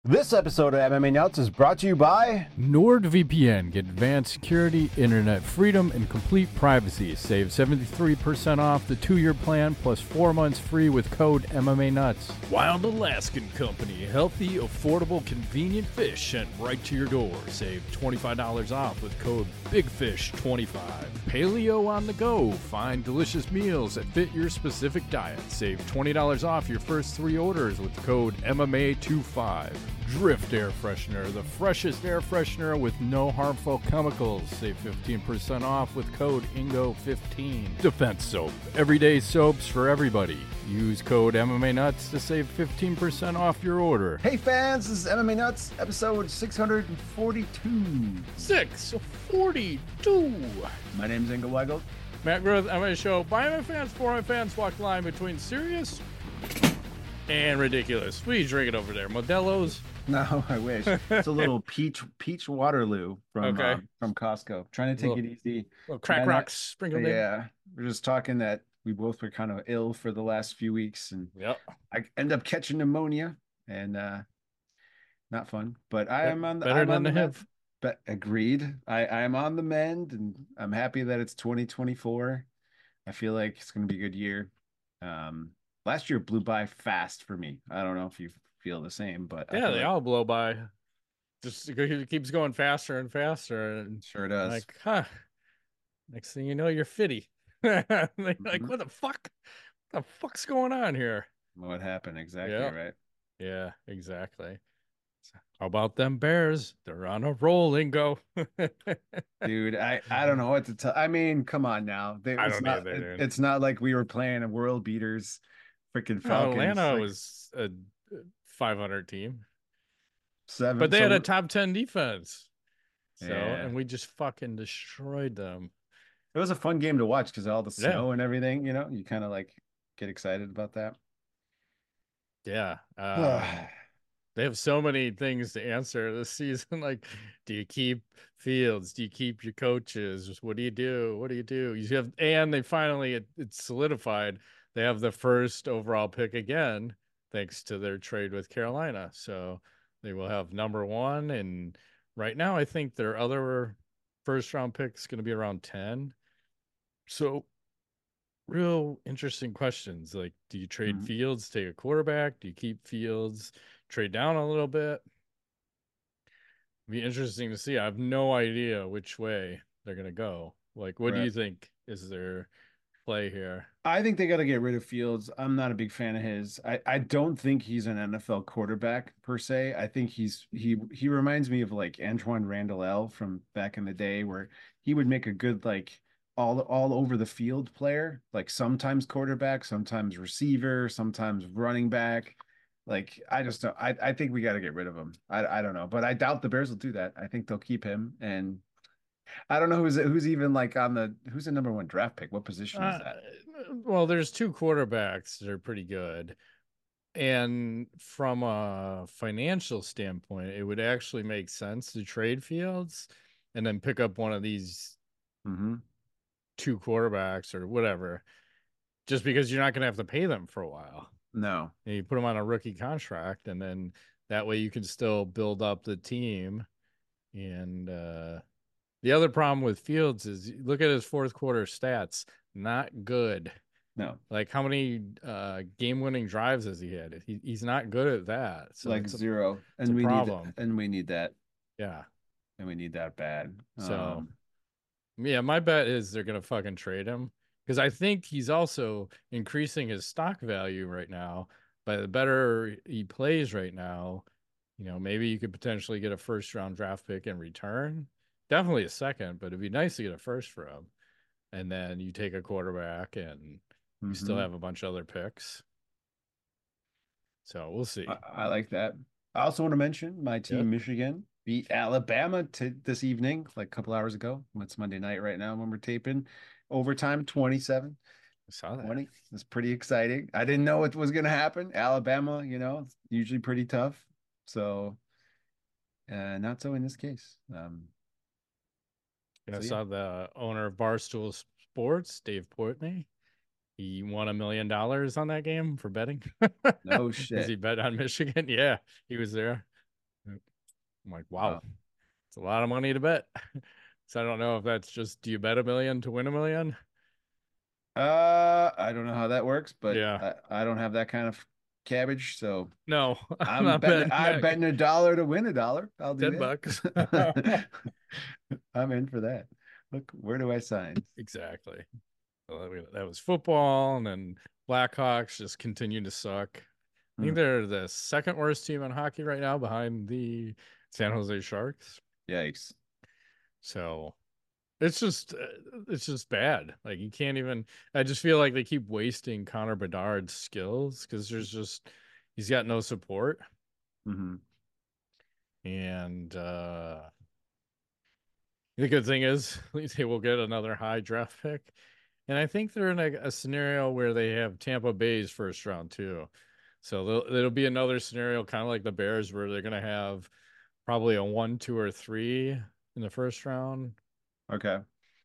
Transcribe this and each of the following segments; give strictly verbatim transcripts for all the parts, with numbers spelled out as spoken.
This episode of M M A Nuts is brought to you by NordVPN. Get advanced security, internet freedom, and complete privacy. Save seventy-three percent off the two-year plan plus four months free with code M M A Nuts. Wild Alaskan Company. Healthy, affordable, convenient fish sent right to your door. Save twenty-five dollars off with code big fish twenty-five. Paleo on the go. Find delicious meals that fit your specific diet. Save twenty dollars off your first three orders with code M M A twenty-five. Drift Air Freshener, the freshest air freshener with no harmful chemicals. Save fifteen percent off with code Ingo fifteen. Defense Soap, everyday soaps for everybody. Use code M M A Nuts to save fifteen percent off your order. Hey fans, this is M M A Nuts, episode six hundred forty-two. six forty-two. My name's Ingo Weigel. Matt Groth, M M A Show. By my fans, for my fans, walk the line between serious and ridiculous. What are you drinking over there? Modelo's? No, I wish. It's a little peach peach Waterloo from Okay. uh, from Costco. Trying to take Little- it easy. Little crack Yeah, not- rocks sprinkled in. Yeah, we're just talking that we both were kind of ill for the last few weeks, and Yep. I end up catching pneumonia, and uh not fun. But I am on the Better I'm than on the mend. H I V. But agreed. I I am on the mend, and I'm happy that it's twenty twenty-four. I feel like it's going to be a good year. Um, last year blew by fast for me. I don't know if you feel the same, but I Yeah, feel they like- all blow by. Just it keeps going faster and faster, and sure does. like, huh? Next thing you know, you're fifty. like, like, Mhm. what the fuck? What the fuck's going on here? What happened exactly? Yeah. Right. Yeah, exactly. How about them Bears? They're on a roll, Ingo. Dude, I I don't know what to tell. I mean, come on now. They, I it's don't not, either, it- dude. it's not like we were playing a world beaters, freaking No, Falcons. Atlanta like was a five hundred team, seven. but they so had a we're- top ten defense. So, Yeah. and we just fucking destroyed them. It was a fun game to watch because all the Yeah. snow and everything. You know, you kind of like get excited about that. Yeah. Um, they have so many things to answer this season. Like, do you keep Fields? Do you keep your coaches? What do you do? What do you do? You have, and they finally, it, it's solidified. They have the first overall pick again, thanks to their trade with Carolina. So they will have number one. And right now, I think their other first round pick is going to be around ten. So, real interesting questions. Like, do you trade Mhm. Fields, take a quarterback? Do you keep Fields, trade down a little bit? Be interesting to see. I have no idea which way they're gonna go. Like, what do you Right. think is their play here? I think they got to get rid of Fields. I'm not a big fan of his. I, I don't think he's an N F L quarterback per se. I think he's he he reminds me of like Antoine Randall from back in the day, where he would make a good like all all over the field player, like sometimes quarterback, sometimes receiver, sometimes running back. Like I just don't. I I think we got to get rid of him. I I don't know, but I doubt the Bears will do that. I think they'll keep him, and I don't know who's who's even like on the who's the number one draft pick. What position is Uh, that? well, there's two quarterbacks that are pretty good. And from a financial standpoint, it would actually make sense to trade Fields and then pick up one of these Mm-hmm. two quarterbacks or whatever, just because you're not going to have to pay them for a while. No. And you put them on a rookie contract, and then that way you can still build up the team. And uh, the other problem with Fields is look at his fourth quarter stats, not good. No, Like, how many uh, game-winning drives has he had? He, he's not good at that. So like it's a- zero, it's a and we problem. need and we need that, yeah. and we need that bad. So, Um, yeah, my bet is they're gonna fucking trade him because I think he's also increasing his stock value right now. By the better he plays right now, you know, maybe you could potentially get a first round draft pick in return. Definitely a second, but it'd be nice to get a first for him. And then you take a quarterback and you still mhm. have a bunch of other picks. So we'll see. I, I like that. I also want to mention my team, Yep. Michigan, beat Alabama to this evening, like a couple hours ago. It's Monday night right now when we're taping. Overtime, twenty-seven I saw that. twenty. It's pretty exciting. I didn't know what was going to happen. Alabama, you know, it's usually pretty tough. So, uh, not so in this case. Um, And I So, yeah. saw the owner of Barstool Sports, Dave Portney. He won a million dollars on that game for betting. No Because shit. he bet on Michigan. Yeah, he was there. I'm like, wow, Wow. it's a lot of money to bet. So I don't know if that's just, do you bet a million to win a million? Uh, I don't know how that works, but Yeah. I, I don't have that kind of cabbage, so No, I'm I'm not betting betting I'm that. betting a dollar to win a dollar. I'll do ten bucks. that. I'm in for that. Look, where do I sign? Exactly. Well, that was football, and then Blackhawks just continue to suck. I think Hmm. they're the second worst team in hockey right now behind the San Jose Sharks. Yikes. So it's just uh, it's just bad. Like you can't even. I just feel like they keep wasting Connor Bedard's skills because there's just he's got no support, Hmm. and uh the good thing is they will get another high draft pick. And I think they're in a, a scenario where they have Tampa Bay's first round too. So it'll be another scenario kind of like the Bears where they're going to have probably a one, two, or three in the first round. Okay.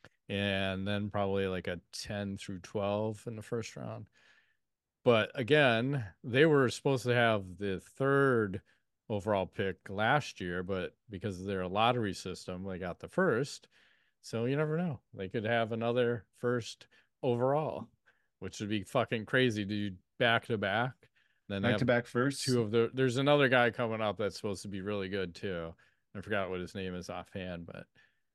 And then probably like a ten through twelve in the first round. But again, they were supposed to have the third overall pick last year, but because of their lottery system, they got the first. So you never know. They could have another first overall, which would be fucking crazy to do back to back. Then Back to have back first. two of the. There's another guy coming up that's supposed to be really good too. I forgot what his name is offhand, but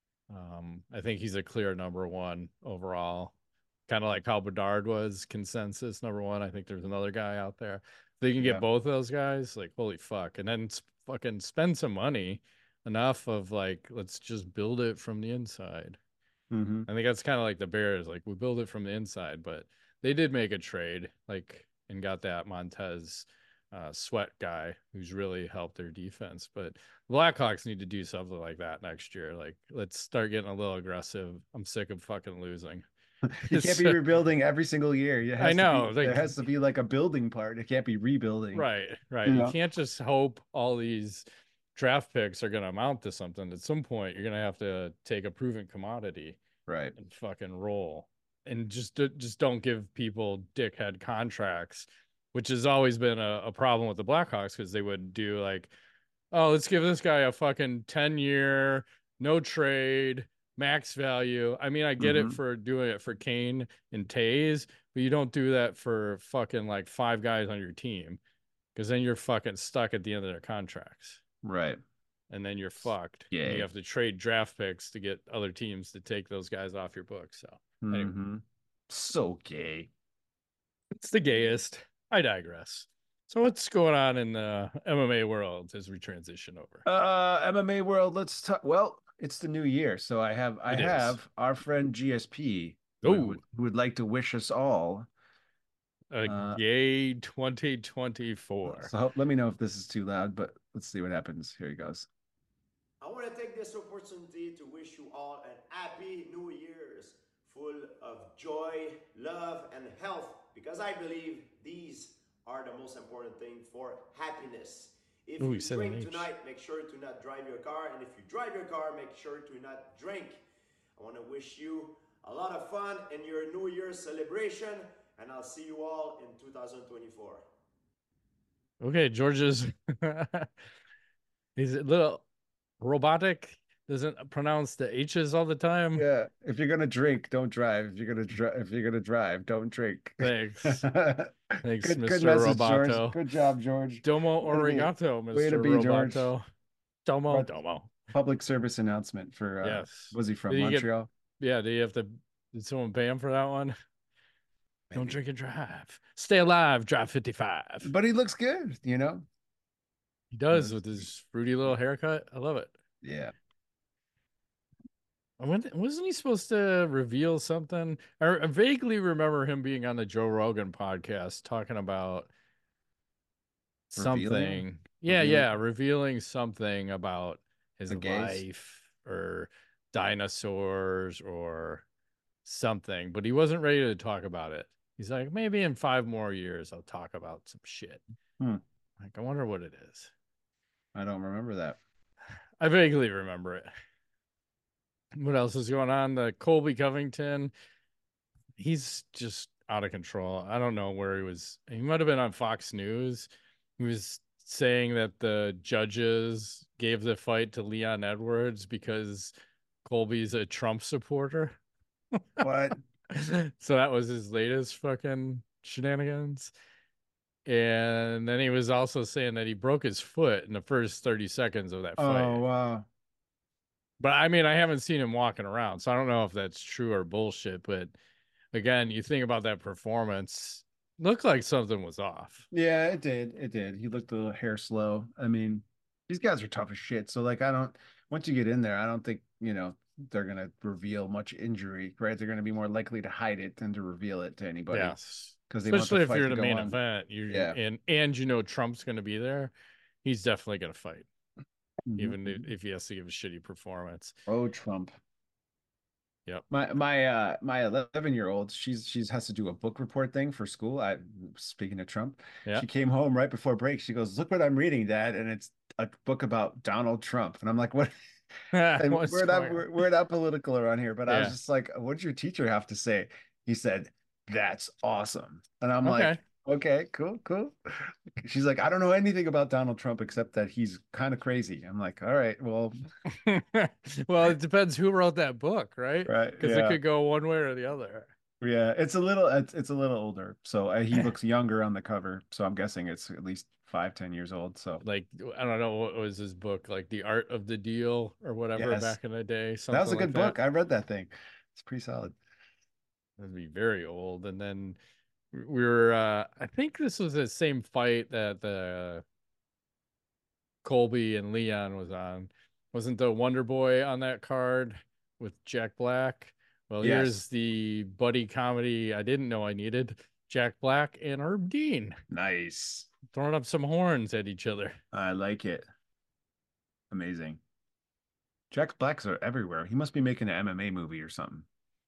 um, I think he's a clear number one overall. Kind of like how Bedard was consensus number one. I think there's another guy out there. If they can get Yeah. both of those guys, like holy fuck, and then fucking spend some money enough of like let's just build it from the inside. Hmm. I think that's kind of like the Bears. Like we build it from the inside, but they did make a trade, like and got that Montez uh, Sweat guy who's really helped their defense. But the Blackhawks need to do something like that next year. Like let's start getting a little aggressive. I'm sick of fucking losing. You can't be So, rebuilding every single year. It I has to be know, there like has to be like a building part. It can't be rebuilding. right, right. You You know? can't just hope all these draft picks are going to amount to something. At some point, you're going to have to take a proven commodity Right. and fucking roll and just just don't give people dickhead contracts, which has always been a, a problem with the Blackhawks because they would do like, oh, let's give this guy a fucking ten year no trade max value. I mean, I get it Hmm. for doing it for Kane and Tays, but you don't do that for fucking like five guys on your team because then you're fucking stuck at the end of their contracts Right. and then you're fucked and you Yay. have to trade draft picks to get other teams to take those guys off your book. So anyway, Hmm. So gay. it's the gayest. I digress. So what's going on in the M M A world as we transition over? Uh, M M A world. Let's talk. Well, it's the new year, so I have I It is. have our friend G S P who, who, Oh, would- who would like to wish us all. a Uh, gay twenty twenty-four. so let me know if this is too loud, but let's see what happens. Here he goes. I want to take this opportunity to wish you all an happy New Year's, full of joy, love, and health, because I believe these are the most important thing for happiness. If Ooh, you said an drink H. tonight, make sure to not drive your car, and if you drive your car, make sure to not drink. I want to wish you a lot of fun in your New Year's celebration, and I'll see you all in two thousand twenty-four. Okay, George's he's a little robotic, doesn't pronounce the H's all the time. Yeah, if you're gonna drink, don't drive. If you're gonna drive, if you're gonna drive, don't drink. Thanks. Thanks, Good, good mister message, George. Roboto. Good job, George. Domo Way to be, origato, way to mister be, George. Roboto. Domo, But domo. public service announcement for uh, Yes. was he from Did you get, Montreal? yeah, do you have to, did someone pay him for that one? Don't Maybe. drink and drive. Stay alive, drive fifty-five. But he looks good, you know. He does Yes. with his fruity little haircut. I love it. Yeah. I went, wasn't he supposed to reveal something? I, I vaguely remember him being on the Joe Rogan podcast talking about Revealing? something. Yeah, Revealing? yeah, revealing something about his The gays? life or dinosaurs or something, but he wasn't ready to talk about it. He's like, maybe in five more years I'll talk about some shit. Hmm. Like, I wonder what it is. I don't remember that. I vaguely remember it. What else is going on? The Colby Covington, he's just out of control. I don't know where he was. He might have been on Fox News. He was saying that the judges gave the fight to Leon Edwards because Colby's a Trump supporter. What? So that was his latest fucking shenanigans. And then he was also saying that he broke his foot in the first thirty seconds of that fight. Oh, wow. But I mean, I haven't seen him walking around, so I don't know if that's true or bullshit. But again, you think about that performance, looked like something was off. Yeah, it did. It did. He looked a little hair slow. I mean, these guys are tough as shit. So, like, I don't, once you get in there, I don't think, you know, they're going to reveal much injury, right? They're going to be more likely to hide it than to reveal it to anybody. Yes. Because especially if you're in the a main on. event, you yeah. and and you know Trump's going to be there, he's definitely going to fight, mm-hmm. even if he has to give a shitty performance. Oh, Trump. Yep. My my uh my eleven year old, she's she's has to do a book report thing for school. I speaking of Trump, yeah. She came home right before break. She goes, "Look what I'm reading, Dad," and it's a book about Donald Trump. And I'm like, "What?" And we're not we're, we're not political around here, but yeah. I was just like, "What did your teacher have to say?" He said, "That's awesome," and I'm okay. like, "Okay, cool, cool." She's like, "I don't know anything about Donald Trump except that he's kind of crazy." I'm like, "All right, well." Well, it depends who wrote that book, right? Right, because yeah. It could go one way or the other. Yeah, it's a little it's, it's a little older, so uh, he looks younger on the cover, so I'm guessing it's at least five, ten years old. So, like, I don't know, what was his book, like The Art of the Deal or whatever, yes. Back in the day. Something that was a good like book. That. I read that thing. It's pretty solid. That'd be very old. And then we were, uh, I think this was the same fight that the Colby and Leon was on. Wasn't the Wonder Boy on that card with Jack Black? Well, yes. Here's the buddy comedy I didn't know I needed. Jack Black and Herb Dean. Nice. Throwing up some horns at each other. I like it. Amazing. Jack Blacks are everywhere. He must be making an M M A movie or something.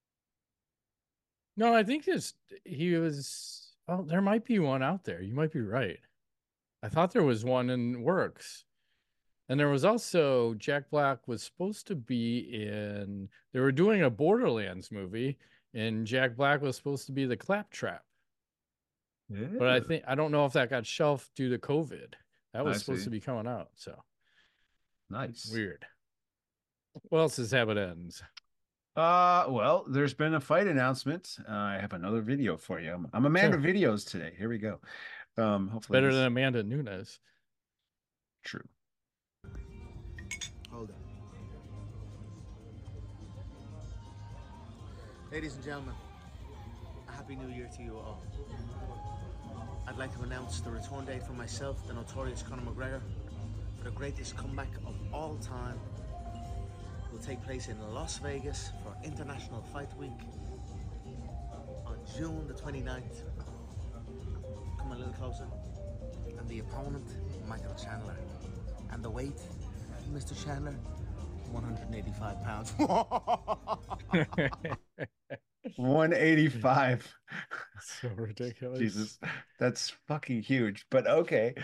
No, I think this, he was, oh, there might be one out there. You might be right. I thought there was one in works. And there was also, Jack Black was supposed to be in, they were doing a Borderlands movie, and Jack Black was supposed to be the Claptrap. Yeah. But I think, I don't know if that got shelved due to COVID. That was I supposed see. to be coming out, so. Nice. Weird. What else is Habit Ends? Uh, well, there's been a fight announcement. Uh, I have another video for you. I'm, I'm Amanda sure. Videos today. Here we go. Um, hopefully better this... than Amanda Nunes. True. Hold on. Ladies and gentlemen, a happy new year to you all. I'd like to announce the return date for myself, the notorious Conor McGregor, for the greatest comeback of all time. Will take place in Las Vegas for International Fight Week on June the twenty-ninth. Come a little closer. And the opponent, Michael Chandler. And the weight, Mister Chandler, one hundred eighty-five pounds. one eighty-five. So ridiculous. Jesus, that's fucking huge. But okay.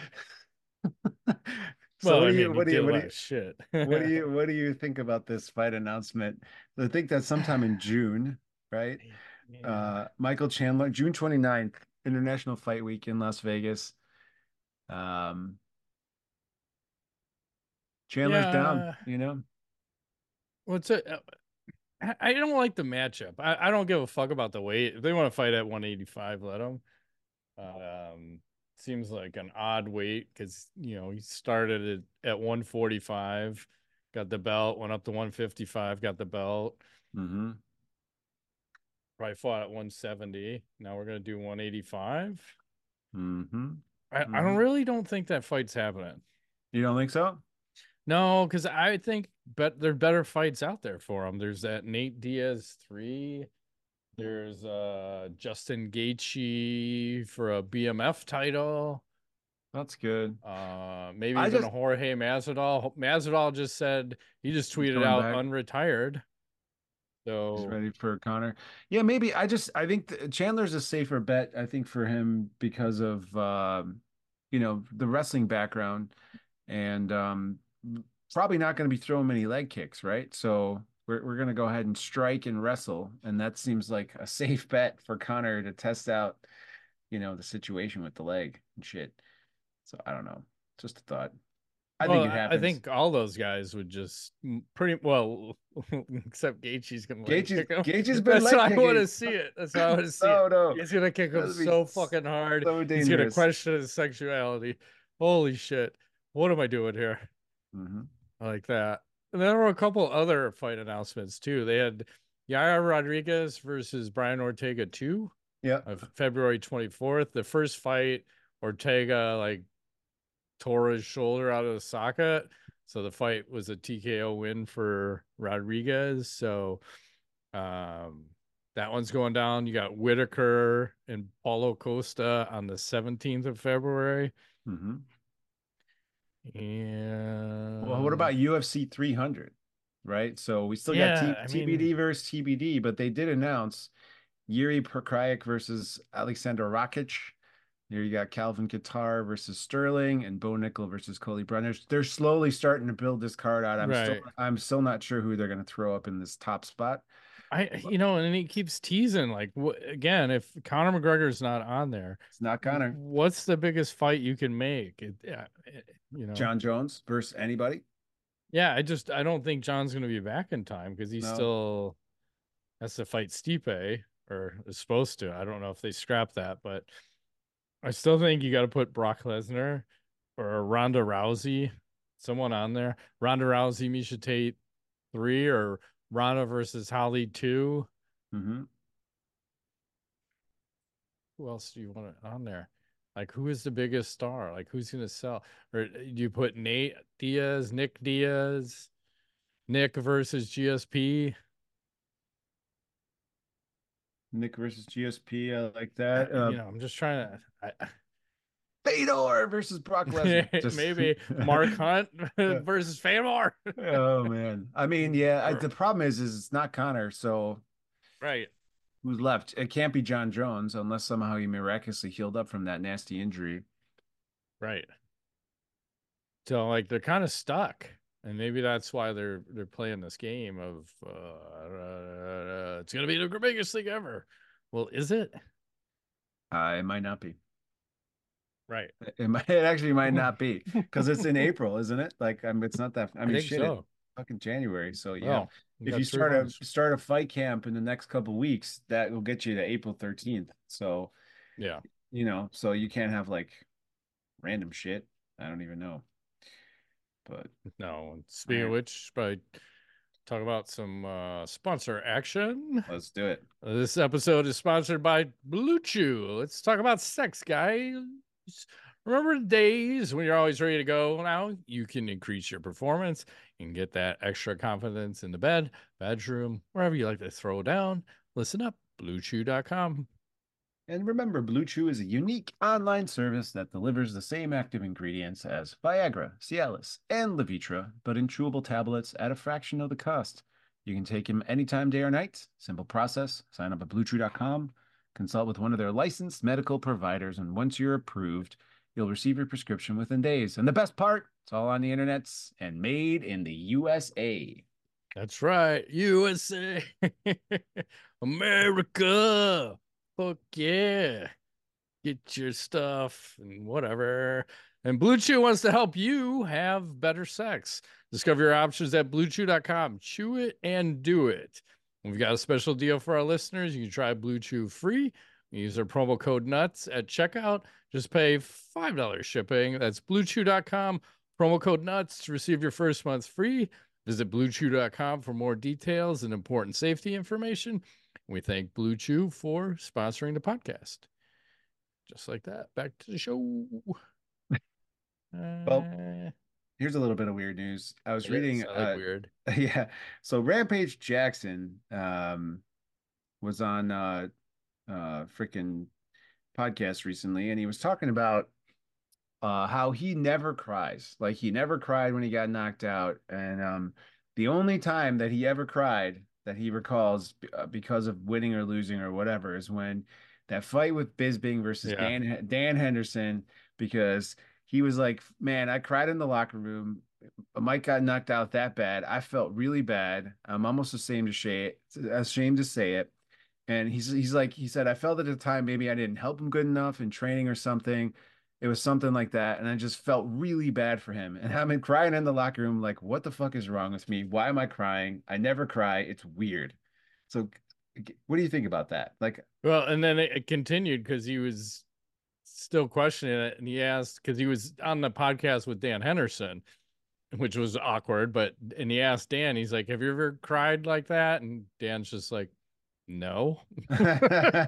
So well, what do you, I mean, what do you, what do you, shit. what do you, what do you think about this fight announcement? I think that's sometime in June, right? Yeah. Uh, Michael Chandler, June twenty-ninth, International Fight Week in Las Vegas. Um, Chandler's yeah. down, you know? What's it? I don't like the matchup. I, I don't give a fuck about the weight. If they want to fight at one eighty-five, let them. Um, seems like an odd weight because, you know, he started at, at one forty-five, got the belt, went up to one fifty-five, got the belt. Mm-hmm. Probably fought at one seventy. Now we're going to do one eighty-five. Mm-hmm. I, mm-hmm. I don't really don't think that fight's happening. You don't think so? No, because I think bet there are better fights out there for him. There's that Nate Diaz three. There's uh Justin Gaethje for a B M F title. That's good. Uh, maybe I even just, a Jorge Masvidal. Masvidal just said he just tweeted out back. unretired. So he's ready for Conor. Yeah, maybe. I just I think the, Chandler's a safer bet. I think for him because of um, you know, the wrestling background, and um, probably not going to be throwing many leg kicks, right? So. We're, we're going to go ahead and strike and wrestle. And that seems like a safe bet for Conor to test out, you know, the situation with the leg and shit. So I don't know. Just a thought. I well, think it I- happens. I think all those guys would just mm, pretty well, except Gaethje's gonna leg Gaethje's, kick him. Gaethje's been That's leg how I want kicking. to see it. That's how I want to see No, it. no. He's gonna kick him That'd be so s- fucking hard. so He's gonna dangerous. question his sexuality. Holy shit! What am I doing here? Mm-hmm. I like that. And there were a couple other fight announcements too. They had Yair Rodriguez versus Brian Ortega two Yeah. of February twenty-fourth. The first fight, Ortega like tore his shoulder out of the socket. So the fight was a T K O win for Rodriguez. So um that one's going down. You got Whitaker and Paulo Costa on the seventeenth of February. Mm-hmm. And Well, what about U F C three hundred? Right. So we still Yeah, got I T- mean- TBD versus T B D, but they did announce Yuri Prochazka versus Alexander Rakic. There you got Calvin Kattar versus Sterling and Bo Nickel versus Cody Brenner. They're slowly starting to build this card out. I'm still Right. I'm still not sure who they're going to throw up in this top spot. I, you know, and he keeps teasing like, wh- again, if Conor McGregor's not on there, It's not Connor. what's the biggest fight you can make? It, yeah, it- you know, John Jones versus anybody. yeah, I just I don't think John's going to be back in time because he No. still has to fight Stipe or is supposed to. I don't know if they scrapped that, but I still think you got to put Brock Lesnar or Ronda Rousey, someone on there. Ronda Rousey, Misha Tate three, or Ronda versus Holly two. Mm-hmm. Who else do you want on there? Like, who is the biggest star? Like, who's going to sell? Or do you put Nate Diaz, Nick Diaz, Nick versus G S P? Nick versus G S P. I like that. Uh, Uh, you know, I'm just trying to. I, Fedor versus Brock Lesnar. Just- maybe Mark Hunt versus Fedor. Oh man. I mean, yeah. I, the problem is, is it's not Connor. So Right. who's left? It can't be John Jones unless somehow he miraculously healed up from that nasty injury. Right. So like they're kind of stuck, and maybe that's why they're they're playing this game of uh, uh, it's gonna be the biggest thing ever. Well, is it? Uh, it might not be. Right. It might. It actually might not be because it's in April, isn't it? Like, I mean, it's not that. I mean, think shit, so. it's fucking January. So yeah, Well, if got you three start a months. start a fight camp in the next couple weeks, that will get you to April thirteenth. So Yeah. you know, so you can't have like random shit. I don't even know. But No. and Speaking of Alright. which, but talk about some uh, sponsor action. let's do it. This episode is sponsored by Blue Chew. Let's talk about sex, guys. Remember the days when you're always ready to go? Now you can increase your performance and get that extra confidence in the bed, bedroom, wherever you like to throw down. Listen up, blue chew dot com. And remember, Blue Chew is a unique online service that delivers the same active ingredients as Viagra, Cialis, and Levitra, but in chewable tablets at a fraction of the cost. You can take them anytime, day or night. Simple process. Sign up at blue chew dot com, consult with one of their licensed medical providers, and once you're approved, you'll receive your prescription within days. And the best part, it's all on the internets and made in the U S A. That's right, U S A, America. Fuck yeah. Get your stuff and whatever. And Blue Chew wants to help you have better sex. Discover your options at blue chew dot com. Chew it and do it. We've got a special deal for our listeners. You can try Blue Chew free. Use our promo code NUTS at checkout. Just pay five dollars shipping. That's blue chew dot com. Promo code NUTS to receive your first month free. Visit blue chew dot com for more details and important safety information. We thank Blue Chew for sponsoring the podcast. Just like that. Back to the show. Well, Uh, Here's a little bit of weird news. I was it reading is. I like uh, weird. yeah. So Rampage Jackson um was on uh uh freaking podcast recently, and he was talking about uh how he never cries. Like he never cried when he got knocked out, and um the only time that he ever cried that he recalls uh, because of winning or losing or whatever is when that fight with Bisping versus Yeah. Dan Dan Henderson, because he was like, man, I cried in the locker room. Mike got knocked out that bad. I felt really bad. I'm almost ashamed to say it, ashamed to say it. And he's he's like, he said, I felt at the time maybe I didn't help him good enough in training or something. It was something like that. And I just felt really bad for him. And I'm crying in the locker room, like, what the fuck is wrong with me? Why am I crying? I never cry. It's weird. So what do you think about that? Like, Well, and then it, it continued because he was still questioning it. And he asked, because he was on the podcast with Dan Henderson, which was awkward. But, and he asked Dan, he's like, have you ever cried like that? And Dan's just like, no. no.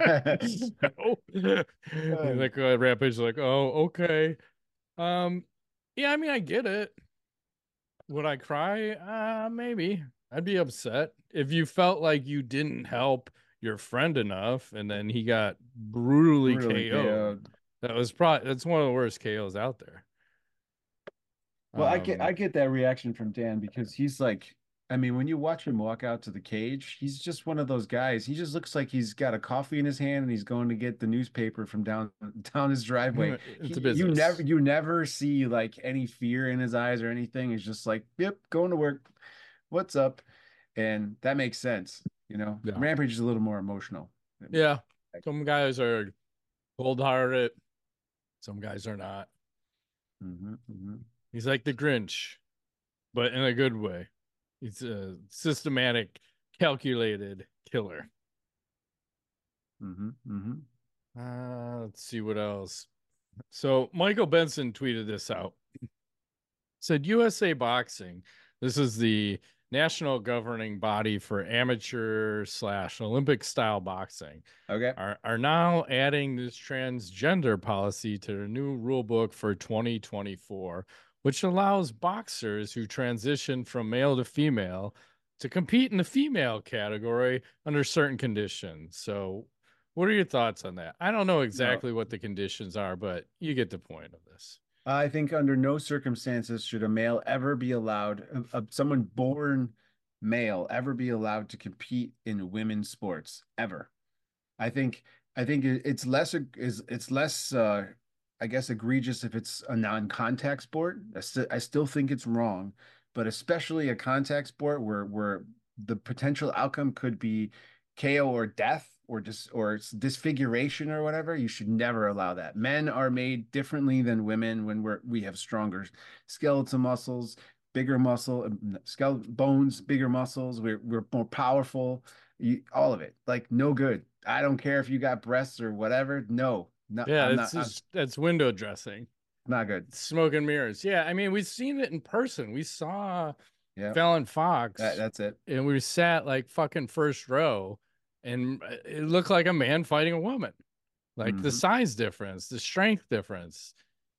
Like uh, Rampage, like, oh, okay. Um, yeah, I mean, I get it. Would I cry? Uh, maybe. I'd be upset if you felt like you didn't help your friend enough, and then he got brutally, brutally K O'd. K O'd. That was probably that's one of the worst K Os out there. Well, um, I get I get that reaction from Dan because he's like, I mean, when you watch him walk out to the cage, he's just one of those guys. He just looks like he's got a coffee in his hand and he's going to get the newspaper from down down his driveway. It's He- a business. You never you never see like any fear in his eyes or anything. It's just like, yep, going to work. What's up? And that makes sense. You know, Yeah. Rampage is a little more emotional. Yeah, some guys are cold-hearted. Some guys are not. Mm-hmm, mm-hmm. He's like the Grinch, but in a good way. He's a systematic, calculated killer. Mm-hmm, mm-hmm. Uh, let's see what else. So Michael Benson tweeted this out. Said U S A Boxing, this is the national governing body for amateur slash Olympic style boxing, Okay. are, are now adding this transgender policy to the new rule book for twenty twenty-four, which allows boxers who transition from male to female to compete in the female category under certain conditions. So what are your thoughts on that? I don't know exactly no. what the conditions are, but you get the point of this. I think under no circumstances should a male ever be allowed, uh, uh, someone born male ever be allowed to compete in women's sports ever. I think I think it's less is it's less uh, I guess egregious if it's a non-contact sport. I, st I still think it's wrong, but especially a contact sport where where the potential outcome could be K O or death or just or it's disfiguration or whatever, you should never allow that. Men are made differently than women when we're we have stronger skeletal muscles, bigger muscle, skeletal bones, bigger muscles. We're we're more powerful. You, all of it, like no good. I don't care if you got breasts or whatever. No, no. Yeah, I'm it's not, just that's window dressing. Not good. Smoke and mirrors. Yeah, I mean we've seen it in person. We saw yeah. Fallon Fox. That, that's it. And we sat like fucking first row. And it looked like a man fighting a woman, like mm-hmm. the size difference, the strength difference.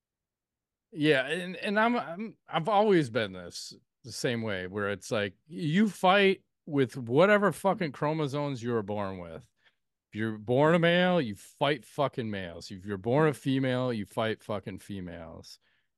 Yeah, and and I'm, I'm I've always been this the same way, where it's like you fight with whatever fucking chromosomes you were born with. If you're born a male, you fight fucking males. If you're born a female, you fight fucking females.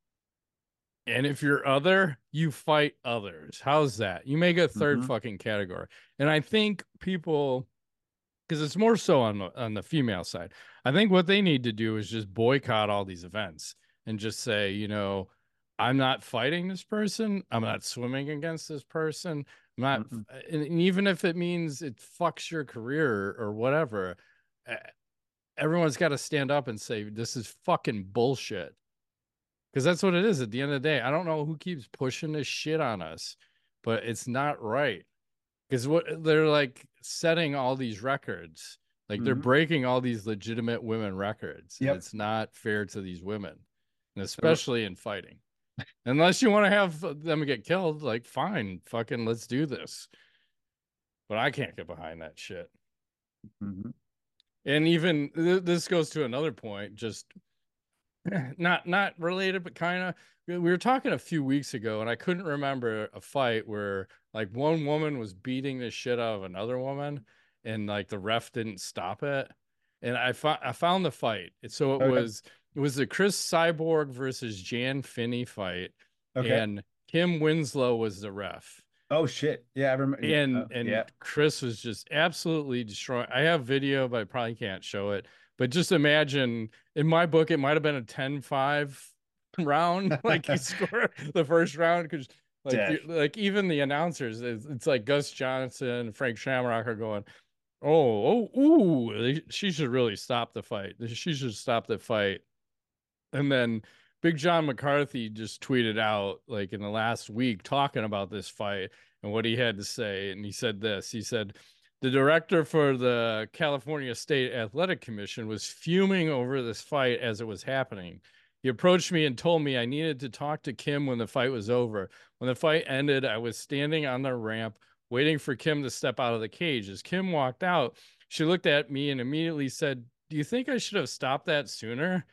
And if you're other, you fight others. How's that? You make a third mm-hmm. fucking category. And I think people, because it's more so on the, on the female side. I think what they need to do is just boycott all these events and just say, you know, I'm not fighting this person. I'm not swimming against this person. I'm not, mm-hmm. and, and even if it means it fucks your career or, or whatever, everyone's got to stand up and say, this is fucking bullshit. Because that's what it is at the end of the day. I don't know who keeps pushing this shit on us, but it's not right. Because what they're like setting all these records, like mm-hmm. they're breaking all these legitimate women records. Yep. And it's not fair to these women, and especially in fighting. Unless you want to have them get killed, like fine, fucking let's do this. But I can't get behind that shit. Mm-hmm. And even th this goes to another point, just not not related, but kind of. We were talking a few weeks ago, and I couldn't remember a fight where like one woman was beating the shit out of another woman, and like the ref didn't stop it. And I found I found the fight. So it okay. was it was the Chris Cyborg versus Jan Finney fight, okay. and Kim Winslow was the ref. Oh shit! Yeah, I remember. And oh, and yeah. Chris was just absolutely destroying. I have video, but I probably can't show it. But just imagine, in my book, it might have been a ten five round. Like you score the first round because, like, you, like even the announcers, it's, it's like Gus Johnson, Frank Shamrock are going, "Oh, oh, ooh, she should really stop the fight. She should stop the fight." And then Big John McCarthy just tweeted out like in the last week talking about this fight and what he had to say. And he said this, he said, the director for the California State Athletic Commission was fuming over this fight as it was happening. He approached me and told me I needed to talk to Kim when the fight was over. When the fight ended, I was standing on the ramp waiting for Kim to step out of the cage. As Kim walked out, she looked at me and immediately said, do you think I should have stopped that sooner?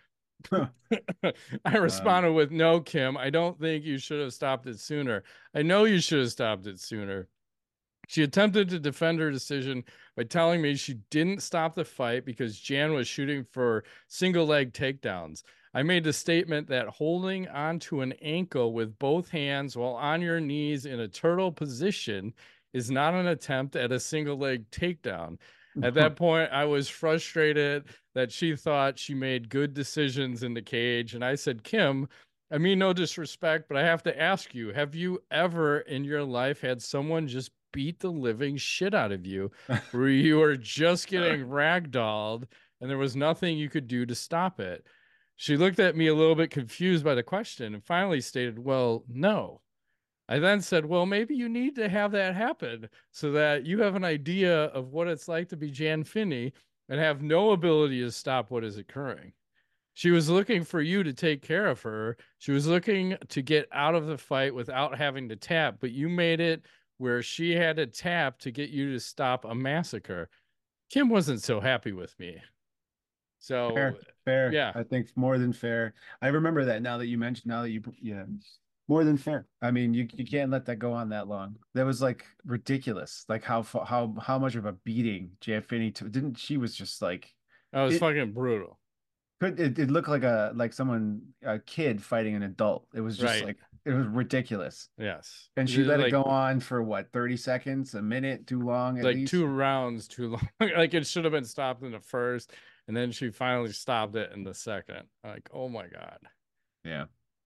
I responded um, with, no, Kim, I don't think you should have stopped it sooner. I know you should have stopped it sooner. She attempted to defend her decision by telling me she didn't stop the fight because Jan was shooting for single leg takedowns. I made the statement that holding onto an ankle with both hands while on your knees in a turtle position is not an attempt at a single leg takedown. At that point, I was frustrated that she thought she made good decisions in the cage. And I said, Kim, I mean, no disrespect, but I have to ask you, have you ever in your life had someone just beat the living shit out of you where you were just getting ragdolled and there was nothing you could do to stop it? She looked at me a little bit confused by the question and finally stated, well, no. I then said, well, maybe you need to have that happen so that you have an idea of what it's like to be Jan Finney and have no ability to stop what is occurring. She was looking for you to take care of her. She was looking to get out of the fight without having to tap, but you made it where she had to tap to get you to stop a massacre. Kim wasn't so happy with me. So fair, fair. Yeah, I think more than fair. I remember that now that you mentioned, now that you, yeah, more than fair. I mean, you, you can't let that go on that long. That was like ridiculous. Like how, how, how much of a beating Jan Finney took. Didn't she was just like, that was it, fucking brutal. Could it, it looked like a, like someone, a kid fighting an adult. It was just right. like, it was ridiculous. Yes. And she let like, it go on for what, thirty seconds, a minute, too long at like least? two rounds too long. Like it should have been stopped in the first, and then she finally stopped it in the second. Like, oh my God. Yeah.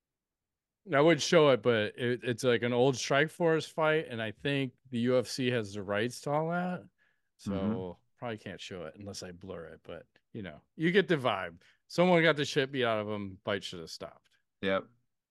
I would show it, but it, it's like an old Strikeforce fight, and I think the U F C has the rights to all that. So mm-hmm. probably can't show it unless I blur it, but you know, you get the vibe. Someone got the shit beat out of him, fight should have stopped. Yep.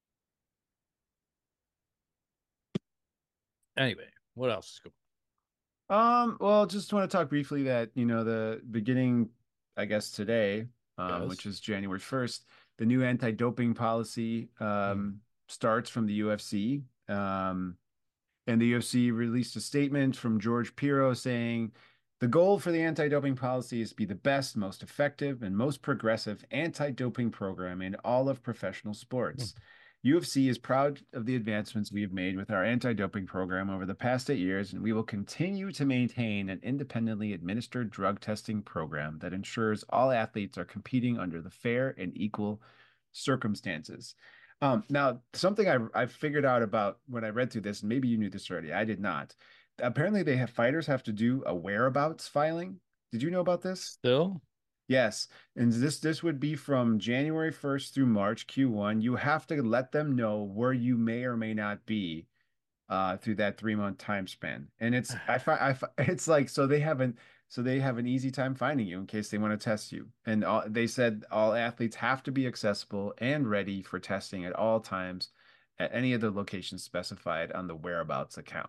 Anyway, what else is going on? Um, well, just want to talk briefly that, you know, the beginning, I guess today, um, yes. which is January first, the new anti-doping policy um, mm. starts from the U F C. Um, and the U F C released a statement from George Piro saying, the goal for the anti-doping policy is to be the best, most effective, and most progressive anti-doping program in all of professional sports. Mm. U F C is proud of the advancements we have made with our anti-doping program over the past eight years, and we will continue to maintain an independently administered drug testing program that ensures all athletes are competing under the fair and equal circumstances. Um, now, something I, I figured out about when I read through this, and maybe you knew this already, I did not. Apparently, they have fighters have to do a whereabouts filing. Did you know about this? Still? Yes, and this this would be from January first through March Q one. You have to let them know where you may or may not be uh, through that three month time span. And it's I find I it's like so they haven't so they have an easy time finding you in case they want to test you. And all, they said all athletes have to be accessible and ready for testing at all times at any of the locations specified on the whereabouts account.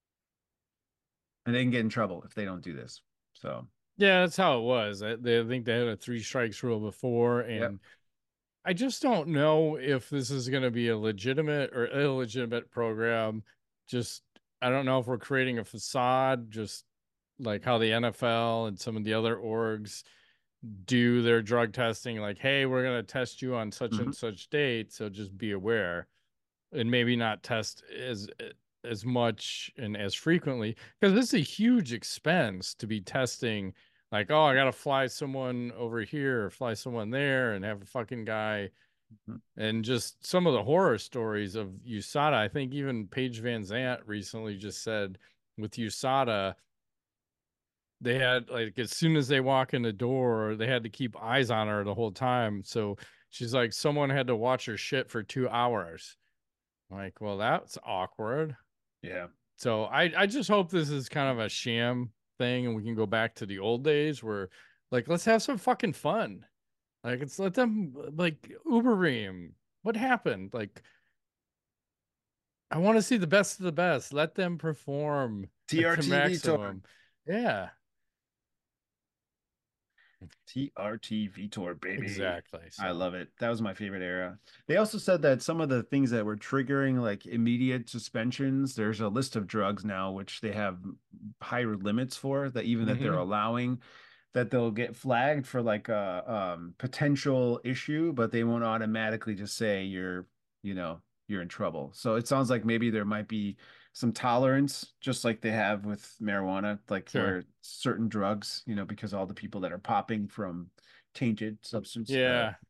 And they can get in trouble if they don't do this. So. Yeah, that's how it was. I, they I think they had a three strikes rule before, and yep. I just don't know if this is going to be a legitimate or illegitimate program. Just I don't know if we're creating a facade, just like how the N F L and some of the other orgs do their drug testing. Like, hey, we're going to test you on such mm-hmm. and such date, so just be aware, and maybe not test as as much and as frequently, because this is a huge expense to be testing. Like, oh, I got to fly someone over here or fly someone there and have a fucking guy. Mm-hmm. And just some of the horror stories of U S A D A. I think even Paige Van Zant recently just said with U S A D A, they had, like, as soon as they walk in the door, they had to keep eyes on her the whole time. So she's like, someone had to watch her shit for two hours. I'm like, well, that's awkward. Yeah. So I, I just hope this is kind of a sham thing and we can go back to the old days where, like, let's have some fucking fun. Like it's let them like Ubereem. What happened? Like I want to see the best of the best. Let them perform at the T R T Vitor. maximum. Yeah, T R T Vitor, baby. exactly. I So love it. That was my favorite era. They also said that some of the things that were triggering like immediate suspensions, there's a list of drugs now which they have higher limits for that even that they're mhm. allowing that they'll get flagged for like a um, potential issue, but they won't automatically just say you're, you know, you're in trouble. So it sounds like maybe there might be some tolerance, just like they have with marijuana, like Sure. where certain drugs, you know, because all the people that are popping from tainted substance. Uh, Yeah.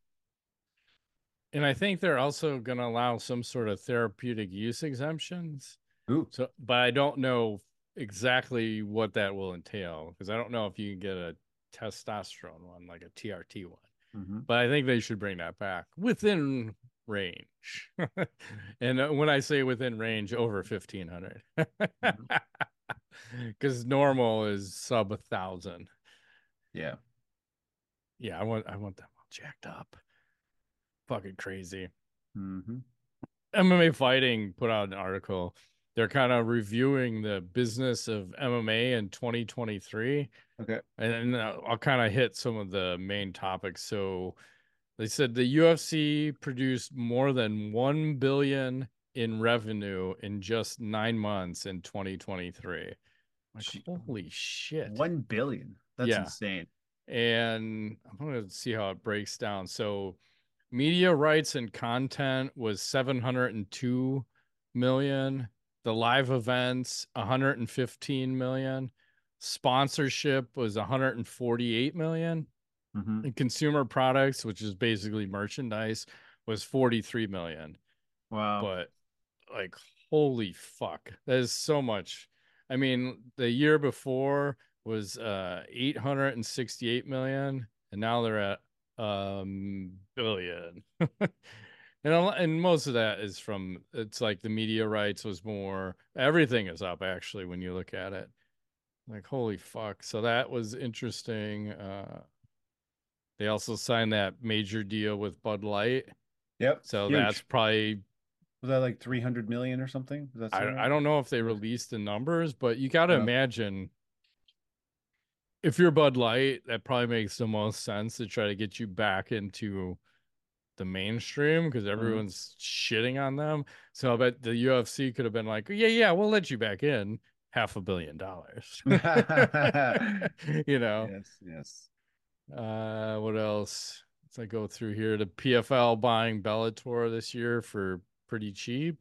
And I think they're also going to allow some sort of therapeutic use exemptions. ooh, So, but I don't know exactly what that will entail because I don't know if you can get a testosterone one, like a T R T one. mm-hmm. But I think they should bring that back within range. And uh, when I say within range, over fifteen hundred. Mm-hmm. Because normal is sub a thousand. Yeah. Yeah, I want I want them all jacked up. Fucking crazy. Mm-hmm. M M A Fighting put out an article. They're kind of reviewing the business of M M A in twenty twenty-three. Okay. And I'll kind of hit some of the main topics. So they said the U F C produced more than one billion in revenue in just nine months in twenty twenty-three. Like, Gee, holy shit. one billion. That's Yeah. insane. And I'm going to see how it breaks down. So media rights and content was seven hundred two million. The live events, one hundred fifteen million. Sponsorship was one hundred forty-eight million. Mm-hmm. And consumer products, which is basically merchandise, was forty-three million. Wow. But like, holy fuck, that is so much. I mean, the year before was uh eight hundred sixty-eight million, and now they're at um billion. And and most of that is from it's like the media rights was more everything is up actually when you look at it. Like holy fuck. So that was interesting. Uh they also signed that major deal with Bud Light. Yep. So that's Huge. probably Was that like three hundred million or something? Does that sound I I right? don't know if they Or- released the numbers, but you got to Uh, imagine if you're Bud Light, that probably makes the most sense to try to get you back into the mainstream because uh-huh. everyone's shitting on them. So I bet the U F C could have been like, yeah, yeah, we'll let you back in half a billion dollars. You know, Yes, yes. uh, what else? Let's I go through here. The P F L buying Bellator this year for pretty cheap.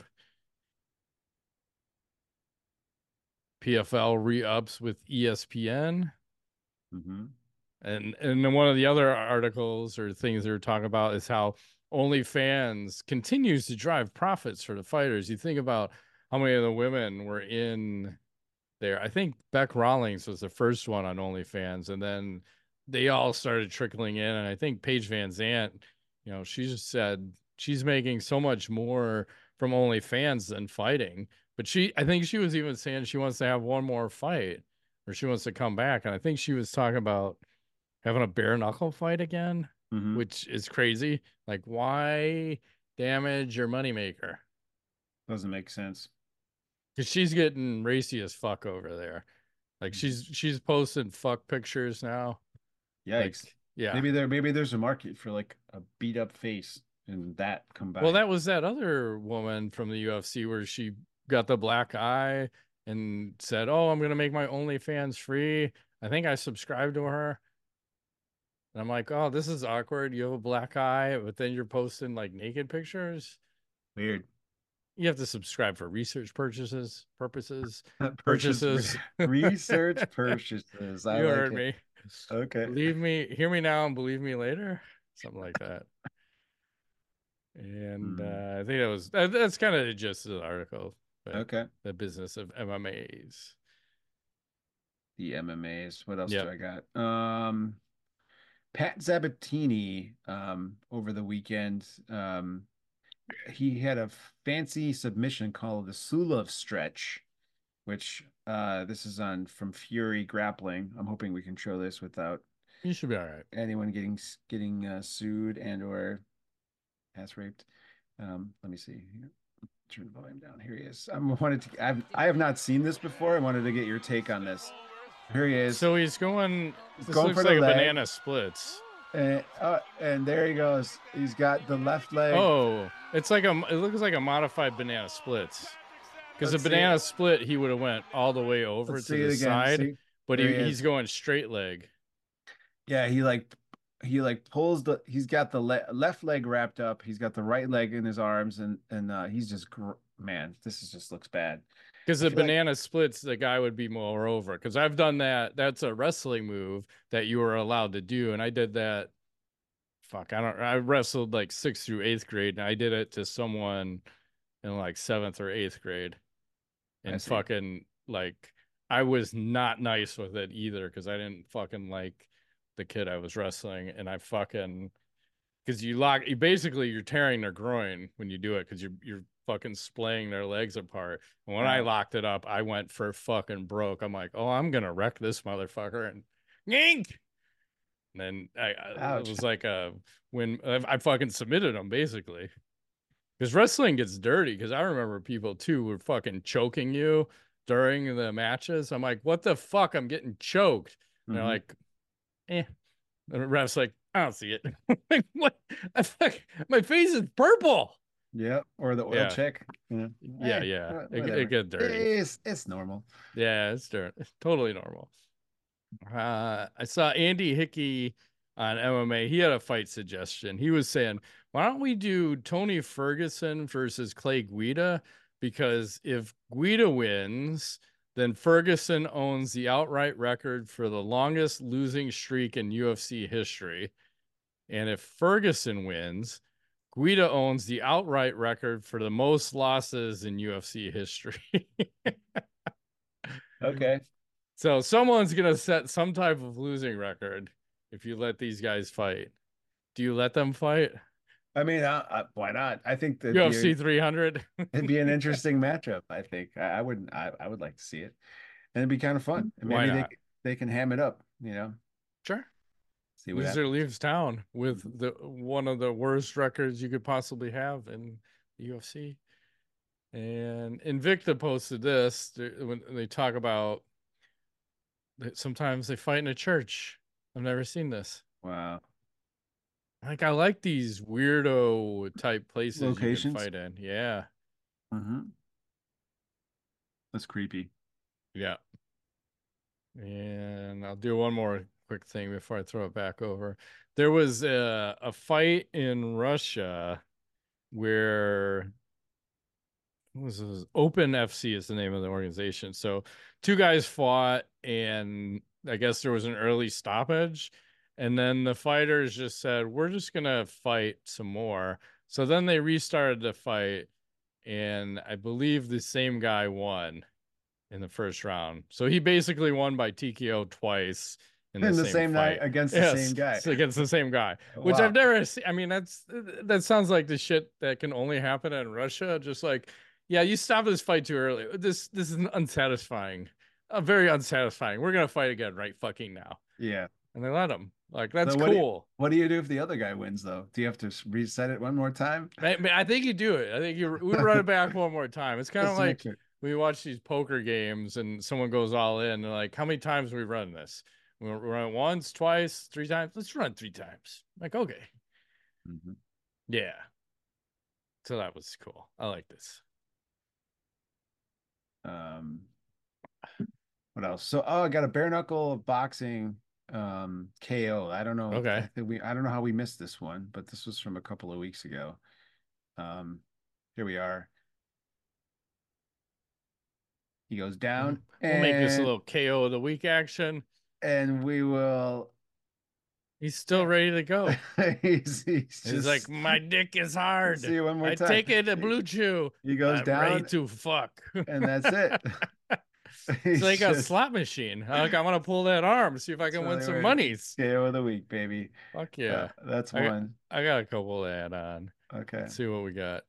P F L re-ups with E S P N. Mm-hmm. And and then one of the other articles or things they were talking about is how OnlyFans continues to drive profits for the fighters. You think about how many of the women were in there. I think Beck Rawlings was the first one on OnlyFans, and then they all started trickling in. And I think Paige Van Zant, you know, she just said she's making so much more from OnlyFans than fighting. But she, I think she was even saying she wants to have one more fight or she wants to come back. And I think she was talking about having a bare knuckle fight again, Mm-hmm. which is crazy. Like, why damage your moneymaker? Doesn't make sense. Because she's getting racy as fuck over there. Like Mhm. she's she's posting fuck pictures now. Like, Yikes. yeah. Maybe there maybe there's a market for like a beat up face and that Well, combined. that was that other woman from the U F C where she got the black eye and said, "Oh, I'm gonna make my OnlyFans free." I think I subscribed to her. And I'm like, "Oh, this is awkward. You have a black eye, but then you're posting like naked pictures." Weird. You have to subscribe for research purchases, purposes, Purchase re- purchases. research purchases. I You like heard it. me. Okay. Believe me, hear me now and believe me later. Something like that. And Mm, uh, I think that was that, that's kind of the gist of the article. But okay. the business of M M As. The M M As. What else do Yep. I got? Um Pat Sabatini um over the weekend. Um he had a fancy submission called the Sulov stretch, which uh this is on from Fury Grappling. I'm hoping we can show this without You should be all right. anyone getting getting uh, sued and or ass raped. Um, let me see. Here. Turn the volume down. Here he is. I wanted to. I've I have not seen this before. I wanted to get your take on this. Here he is. So he's going. He's This going looks for the like a leg. banana splits. And uh, and there he goes. He's got the left leg. Oh, it's like a. It looks like a modified banana splits. Because the Let's see banana it. split, he would have went all the way over Let's to see the it again. side, See? but There he, he he's is. going straight leg. Yeah, he like he like pulls the. He's got the le left leg wrapped up. He's got the right leg in his arms, and and uh, he's just gr man. This is just looks bad. Because I the feel like- banana splits, the guy would be more over. Because I've done that. That's a wrestling move that you were allowed to do, and I did that. Fuck, I don't. I wrestled like sixth through eighth grade, and I did it to someone in like seventh or eighth grade, I and see. fucking like I was not nice with it either because I didn't fucking like the kid I was wrestling, and I fucking because you lock you basically you're tearing their groin when you do it because you're you're fucking splaying their legs apart. And when I Wow. locked it up, I went for fucking broke. I'm like, oh, I'm gonna wreck this motherfucker, and yank. And then I, I it Ouch. was like a when I, I fucking submitted him basically because wrestling gets dirty. Because I remember people too were fucking choking you during the matches. I'm like, what the fuck? I'm getting choked. And they're Mhm. like, eh. And the ref's like, I don't see it. Like, what? I fuck, my face is purple. Yep. Or the oil Yeah. check. You know? Yeah, Eh, yeah. wha- It, whatever. it gets dirty. It's it's normal. Yeah, it's dirt. It's totally normal. Uh, I saw Andy Hickey on M M A. He had a fight suggestion. He was saying, why don't we do Tony Ferguson versus Clay Guida? Because if Guida wins, then Ferguson owns the outright record for the longest losing streak in U F C history. And if Ferguson wins, Guida owns the outright record for the most losses in U F C history. Okay. So someone's going to set some type of losing record if you let these guys fight. Do you let them fight? I mean, uh, uh, why not? I think that U F C three hundred? it'd be an interesting matchup. I think I, I wouldn't. I, I would like to see it, and it'd be kind of fun. And Why maybe they not? they can ham it up. You know, Sure. see what Loser happens. leaves town with the one of the worst records you could possibly have in the U F C. And Invicta posted this when they talk about that sometimes they fight in a church. I've never seen this. Wow. Like I like these weirdo type places Locations? you can fight in. Yeah. Mm-hmm. That's creepy. Yeah. And I'll do one more quick thing before I throw it back over. There was a, a fight in Russia where what was this? Open F C is the name of the organization. So two guys fought, and I guess there was an early stoppage. And then the fighters just said, we're just going to fight some more. So then they restarted the fight, and I believe the same guy won in the first round. So he basically won by T K O twice in the In the same, same night fight. against the Yes, same guy. it's against the same guy, which Wow. I've never seen. I mean, that's that sounds like the shit that can only happen in Russia. Just like, yeah, you stopped this fight too early. This this is unsatisfying. Uh, very unsatisfying. We're gonna fight again right fucking now. Yeah. And they let him. Like, that's So what do you- cool. What do you do if the other guy wins, though? Do you have to reset it one more time? I, I think you do it. I think you we run it back one more time. It's kind of Just to make like sure. we watch these poker games and someone goes all in. They're like, how many times we run this? We run it once, twice, three times. Let's run three times. I'm like, okay. Mhm. Yeah. So that was cool. I like this. Um, what else? So, oh, I got a bare knuckle boxing um K O. I don't know. Okay. I think we I don't know how we missed this one, but this was from a couple of weeks ago. Um, here we are. He goes down, We'll and make this a little K O of the week action. and we will. He's still ready to go. he's, he's He's just like, my dick is hard. see you one more I time. take it a blue chew. He goes I'm down, ready to fuck. and that's it. It's He's like a just slot machine. Like, I want to pull that arm, see if I can win really some weird. monies. K O of the week, baby. Fuck Uh, yeah. that's I got- one. I got a couple to add on. Okay. Let's see what we got.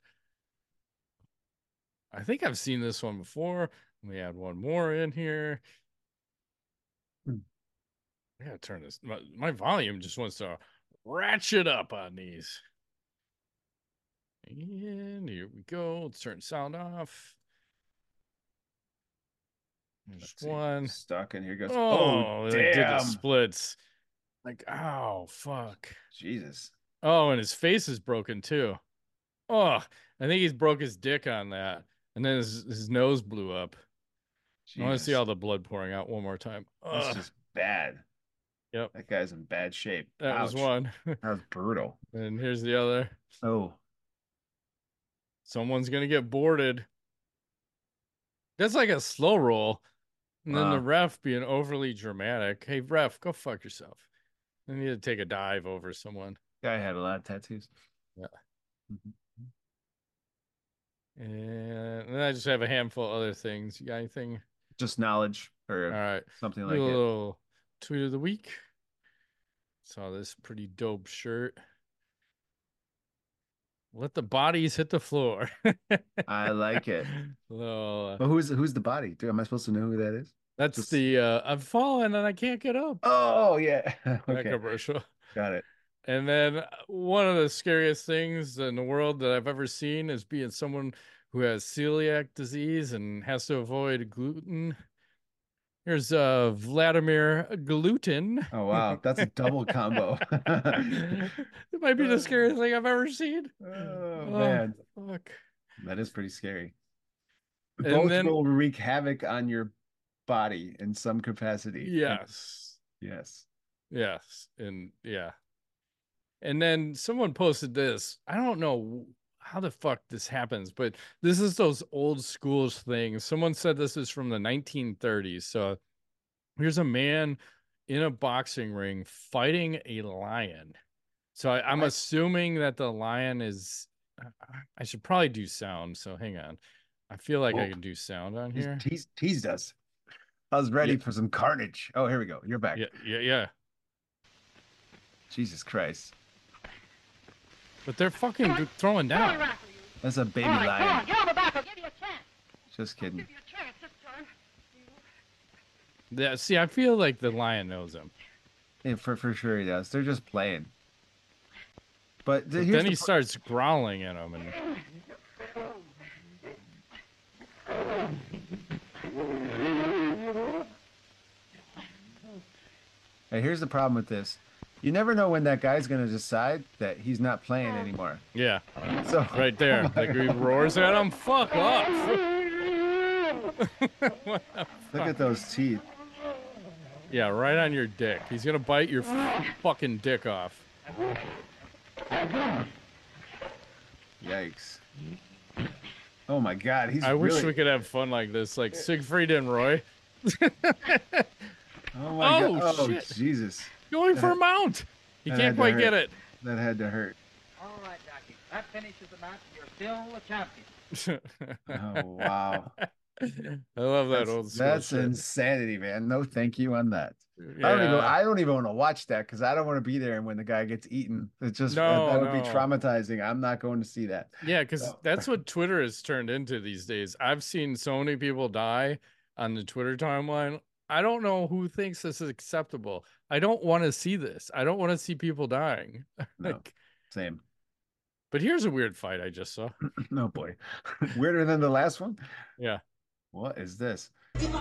I think I've seen this one before. Let me add one more in here. I gotta turn this. My, my volume just wants to ratchet up on these. And here we go. Let's turn sound off. Just one. Stuck, and here goes. Oh, Oh, they did the damn. splits. Like, oh, fuck. Jesus. Oh, and his face is broken too. Oh, I think he's broke his dick on that. And then his, his nose blew up. I want to see Jesus. all the blood pouring out one more time. That's Ugh. just bad. Yep. That guy's in bad shape. That Ouch. was one. That was brutal. And here's the other. Oh. Someone's going to get boarded. That's like a slow roll. And then Wow. the ref being overly dramatic. Hey, ref, go fuck yourself. I need to take a dive over someone. Guy had a lot of tattoos. Yeah. Mhm. And then I just have a handful of other things. You got anything? Just knowledge or All right. something Do like a it. little tweet of the week. Saw this pretty dope shirt. Let the bodies hit the floor. I like it. So, uh, But who's who's the body? Dude, am I supposed to know who that is? that's Just- the uh, I've fallen and I can't get up. Oh yeah. That Okay. commercial. Got it. And then one of the scariest things in the world that I've ever seen is being someone who has celiac disease and has to avoid gluten. Here's uh, Vladimir Gluten. Oh wow. That's a double combo. It might be the scariest thing I've ever seen. Oh Oh, man. fuck. That is pretty scary. And Both then- will wreak havoc on your body in some capacity. Yes. Yes. Yes. And yeah. And then someone posted this. I don't know how the fuck this happens, but this is those old schools things. Someone said this is from the nineteen thirties. So here's a man in a boxing ring fighting a lion. So I, I'm What? assuming that the lion is. I should probably do sound. So hang on. I feel like I Oh. can do sound on He's here. teased, teased us. I was ready Yeah. for some carnage. Oh, here we go. You're back. Yeah, yeah, yeah. Jesus Christ. But they're fucking g- throwing down. That's a baby All right, come lion. on, get on the back. I'll give you a chance. Just kidding. Give you a chance this time. Yeah, see, I feel like the lion knows him. Yeah, for for sure he does. They're just playing. But, th- But here's then the he pro- starts growling at him, and Hey, here's the problem with this. You never know when that guy's gonna decide that he's not playing anymore. yeah, So right there, like he roars at him. Fuck off! What the look fuck? at those teeth. Yeah, right on your dick. He's gonna bite your f- fucking dick off. Yikes. Oh my God, he's I wish really... we could have fun like this, like Siegfried and Roy Oh my Oh, God. Oh shit. Jesus. going for a mount. He That can't had to quite hurt. get it. That had to hurt. All right, Jackie. That finishes the match. You're still the champion. Oh wow. I love that That's, old school that's shit. insanity, man. No thank you on that. Yeah. I don't even I don't even want to watch that because I don't want to be there when the guy gets eaten. It's just No, that would be no. traumatizing. I'm not going to see that. Yeah, because So- that's what Twitter has turned into these days. I've seen so many people die on the Twitter timeline. I don't know who thinks this is acceptable. I don't want to see this. I don't want to see people dying. No. Like, Same. but here's a weird fight I just saw. No boy. Weirder than the last one? Yeah. What is this?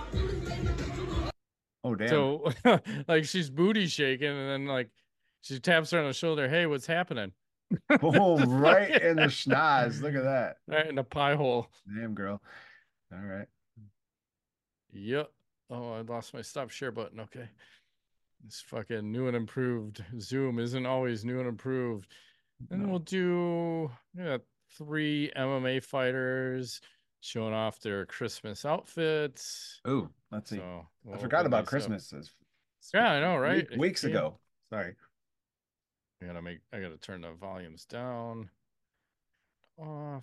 Oh damn. So, like, she's booty shaking, and then like she taps her on the shoulder. Hey, what's happening? Boom, right in the schnoz. Look at that. Right in the pie hole. Damn girl. All right. Yep. Oh, I lost my stop share button. Okay. This fucking new and improved Zoom isn't always new and improved. And No. we'll do yeah, three M M A fighters showing off their Christmas outfits. Ooh, let's see. So we'll I forgot open about these up. Christmas. It's- Yeah, I know, right? week- weeks Yeah. ago. Sorry. I gotta make. I gotta turn the volumes down, off.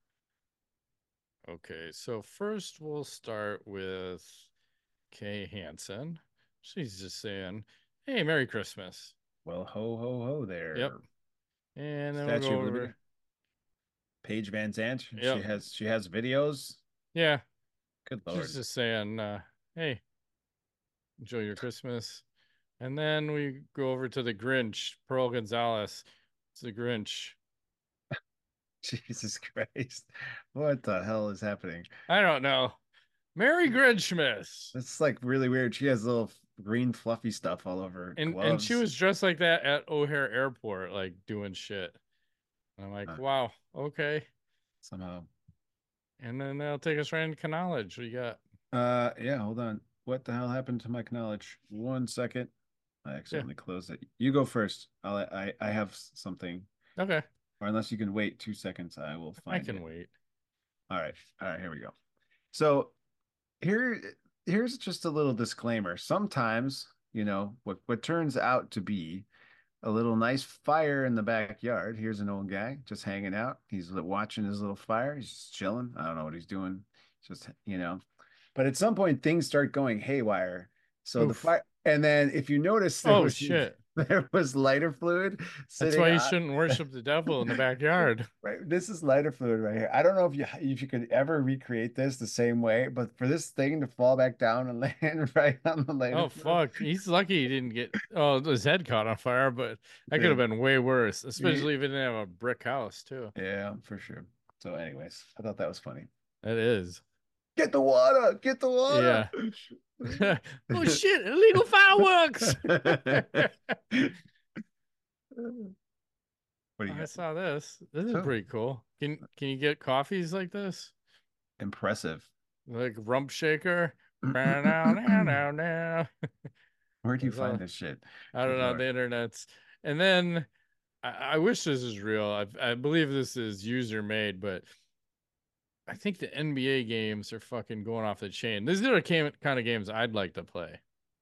Okay, so first we'll start with Kay Hansen. She's just saying, "Hey, Merry Christmas," Well, ho ho ho there. Yep. and then Statue we'll of go Liberty. over. Paige Van Zandt. She Yep. has she has videos. Yeah, Good lord. she's just saying, uh, "Hey, enjoy your Christmas." And then we go over to the Grinch, Pearl Gonzalez. It's the Grinch. Jesus Christ. What the hell is happening? I don't know. Merry Grinchmas. It's like really weird. She has little green fluffy stuff all over her And gloves. and she was dressed like that at O'Hare Airport, like doing shit. And I'm like, Huh. wow, okay. Somehow. And then they'll take us right into knowledge. We got Uh, yeah, hold on. What the hell happened to my knowledge? One second. I accidentally closed it. You go first. I'll, I I have something. okay. Or unless you can wait two seconds, I will find I can it. wait. All right. All right, here we go. So here here's just a little disclaimer. Sometimes, you know, what what turns out to be a little nice fire in the backyard. Here's an old guy just hanging out. He's watching his little fire. He's just chilling. I don't know what he's doing. Just, you know. But at some point things start going haywire. So the Oof. fire, and then if you notice there Oh was shit. there was lighter fluid That's sitting why you on- shouldn't worship the devil in the backyard. Right, this is lighter fluid right here. I don't know if you if you could ever recreate this the same way, but for this thing to fall back down and land right on the lighter Oh fluid, fuck. He's lucky he didn't get oh his head caught on fire, but that could have been way worse, especially if he didn't have a brick house too. yeah, for sure. So, anyways, I thought that was funny. That is. Get the water, get the water. Oh shit, illegal fireworks. What do you I got? saw this. This is So- pretty cool. Can can you get coffees like this? Impressive. Like rump shaker? Now, now, now, now. Where do you There's a- find this shit? I don't Good know, Lord. the internet's. And then I, I wish this is real. I I believe this is user made, but I think the N B A games are fucking going off the chain. These are the game, kind of games I'd like to play.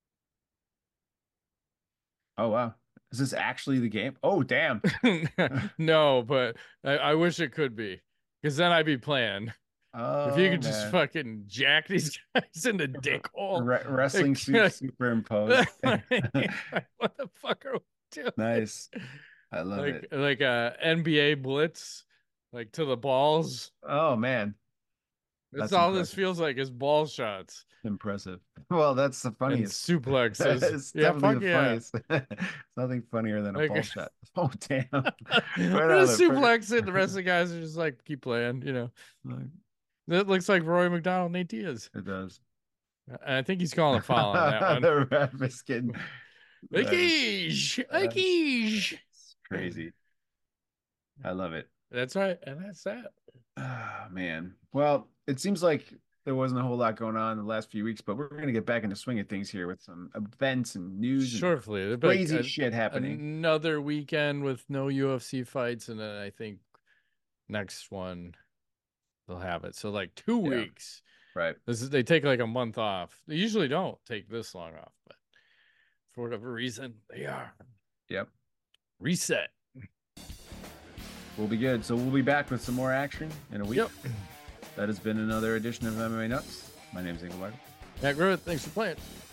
Oh wow. Is this actually the game? Oh damn. No, but I, I wish it could be. Because then I'd be playing. Oh, if you could just man. fucking jack these guys in the dick hole. Re- wrestling Like, suit superimposed. what the fuck are we doing? Nice. I love Like it. like a N B A blitz, like to the balls. Oh man. That's, That's all this impressive. feels like is ball shots Impressive. Well, that's the and funniest. suplexes. It's Yeah, definitely fuck the yeah. funniest. It's nothing funnier than a Like- ball shot. Oh damn. Right Right on the suplex it. The rest of the guys are just like keep playing. You know, first- that looks like Roy McDonald, Nate Diaz. It does. And I think he's calling a foul on that one. The ref is getting that is- Ikeish, Ikeish. it's crazy. I love it. That's right, and that's that. Ah, man. Well, it seems like there wasn't a whole lot going on in the last few weeks, but we're going to get back into swing of things here with some events and news and Shortly, there'll be like crazy a- shit happening. Another weekend with no U F C fights, and then I think next one they'll have it. So like two Yeah. weeks. Right. This is they take like a month off. They usually don't take this long off, but for whatever reason they are. Yep. Reset. We'll be good. So we'll be back with some more action in a week. Yep. That has been another edition of M M A Nuts. My name is Engelbart. Matt Groot, thanks for playing.